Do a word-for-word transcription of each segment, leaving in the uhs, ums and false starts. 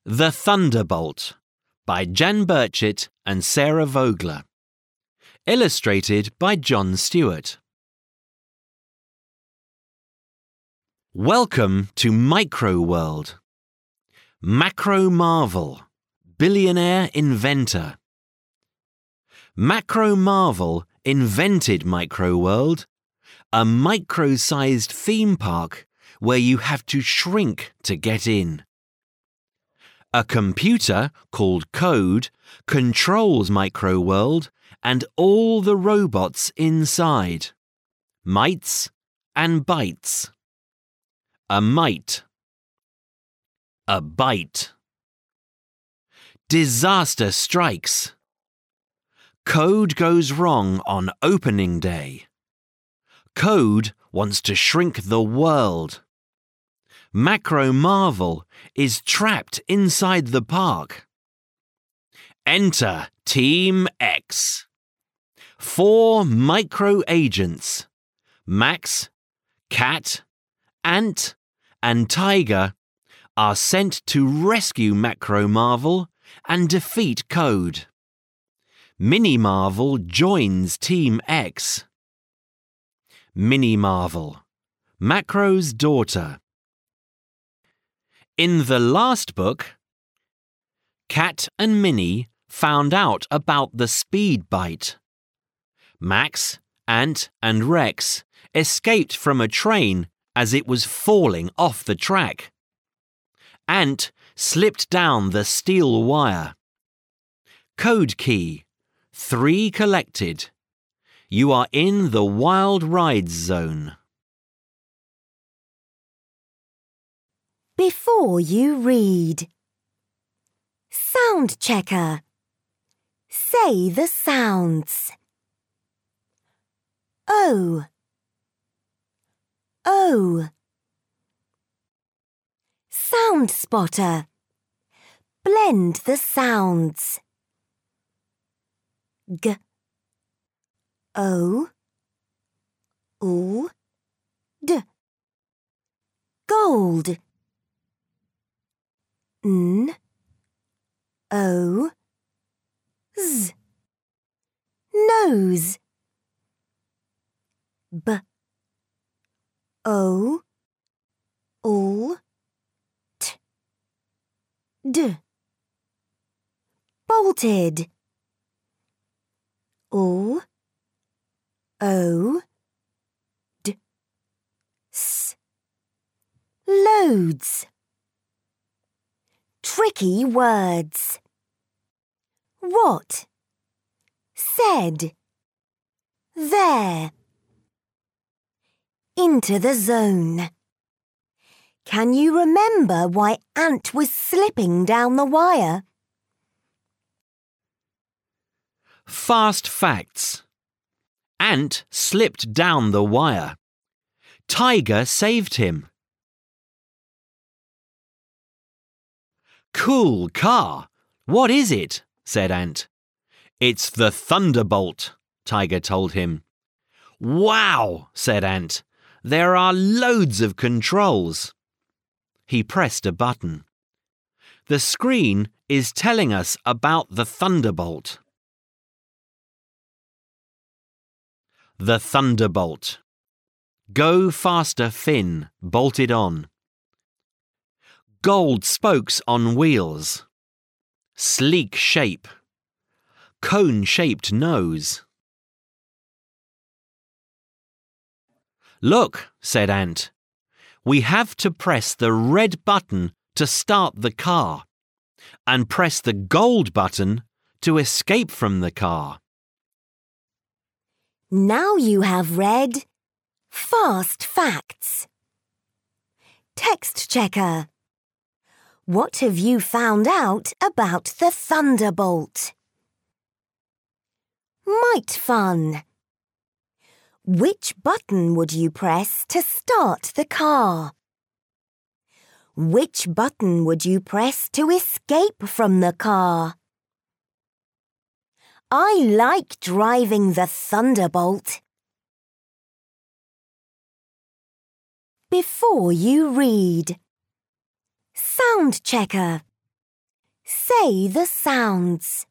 The Thunderbolt by Jan Burchett and Sarah Vogler. Illustrated by John Stewart. Welcome to Micro World. Macro Marvel, billionaire inventor. Macro Marvel invented Micro World, a micro-sized theme park where you have to shrink to get in. A computer called Code controls Micro World and all the robots inside. Mites and bytes. A mite. A bite. Disaster strikes. Code goes wrong on opening day. Code wants to shrink the world. Macro Marvel is trapped inside the park. Enter Team X. Four micro agents, Max, Cat, Ant, and Tiger, are sent to rescue Macro Marvel and defeat Code. Mini Marvel joins Team X. Mini Marvel, Macro's daughter. In the last book, Cat and Minnie found out about the speed bite. Max, Ant, and Rex escaped from a train as it was falling off the track. Ant slipped down the steel wire. Code key, three collected. You are in the Wild Rides zone. Before you read. Sound checker. Say the sounds. O. O. Sound spotter. Blend the sounds. G. O. U. D. Gold. N. O. Z. Nose. B. O. U. T. D. Bolted. U. O. D. S. Loads. Tricky words. What? Said. There. Into the zone. Can you remember why Ant was slipping down the wire? Fast facts. Ant slipped down the wire. Tiger saved him. Cool car. What is it? Said Ant. It's the Thunderbolt, Tiger told him. Wow, said Ant. There are loads of controls. He pressed a button. The screen is telling us about the Thunderbolt. The Thunderbolt. Go faster fin, bolted on. Gold spokes on wheels. Sleek shape. Cone-shaped nose. Look, said Ant. We have to press the red button to start the car and press the gold button to escape from the car. Now you have read Fast Facts. Text checker. What have you found out about the Thunderbolt? Mite fun. Which button would you press to start the car? Which button would you press to escape from the car? I like driving the Thunderbolt. Before you read. Sound checker. Say the sounds.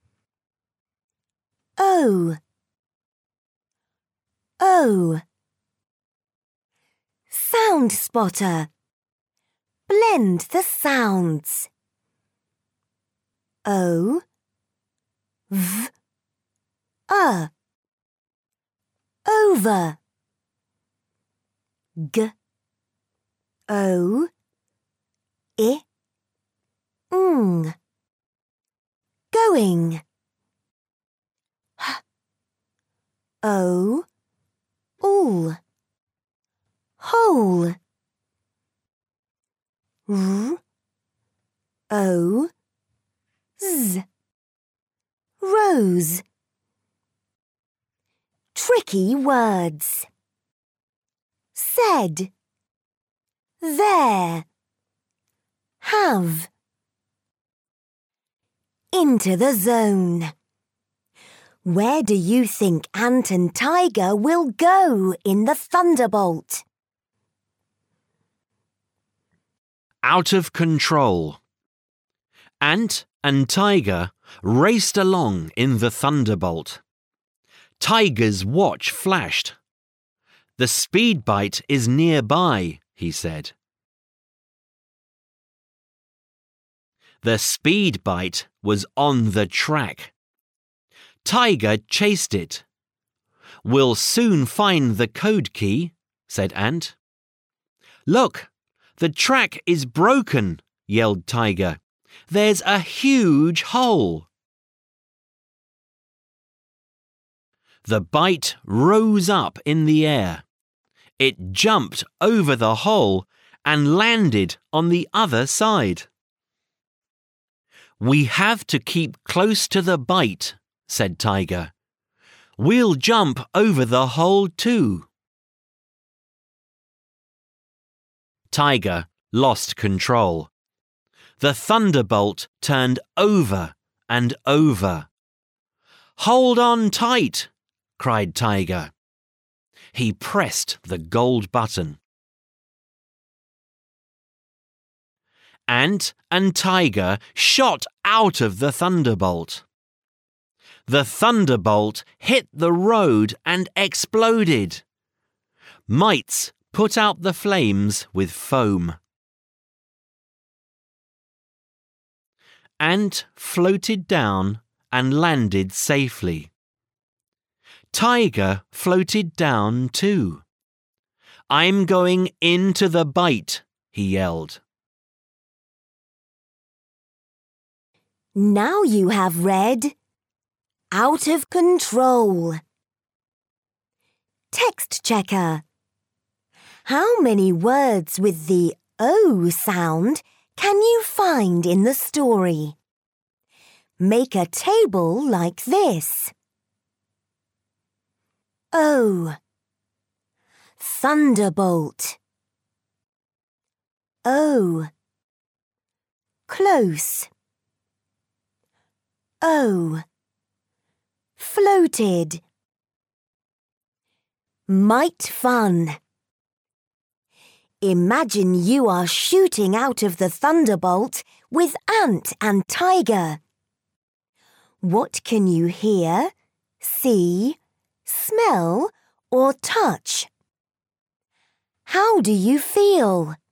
O, O. Sound spotter. Blend the sounds. O, V, A. Over. G, O, I, ng. Going. H, O, all. Whole. R, O, Z. Rose. Tricky words. Said. There. Have. Into the zone. Where do you think Ant and Tiger will go in the thunderbolt? Out of control. Ant and Tiger raced along in the thunderbolt. Tiger's watch flashed. The speed bite is nearby, he said. The speed bite was on the track. Tiger chased it. We'll soon find the code key, said Ant. Look, the track is broken, yelled Tiger. There's a huge hole. The bite rose up in the air. It jumped over the hole and landed on the other side. We have to keep close to the bite, said Tiger. We'll jump over the hole too. Tiger lost control. The thunderbolt turned over and over. Hold on tight, cried Tiger. He pressed the gold button. Ant and Tiger shot out of the thunderbolt. The thunderbolt hit the road and exploded. Mites put out the flames with foam. Ant floated down and landed safely. Tiger floated down too. I'm going into the bite, he yelled. Now you have read Out of Control. Text checker. How many words with the O sound can you find in the story? Make a table like this. O. Thunderbolt. O. Close. O. Floated. Mite fun. Imagine you are shooting out of the thunderbolt with Ant and Tiger. What can you hear, see, smell, or touch? How do you feel?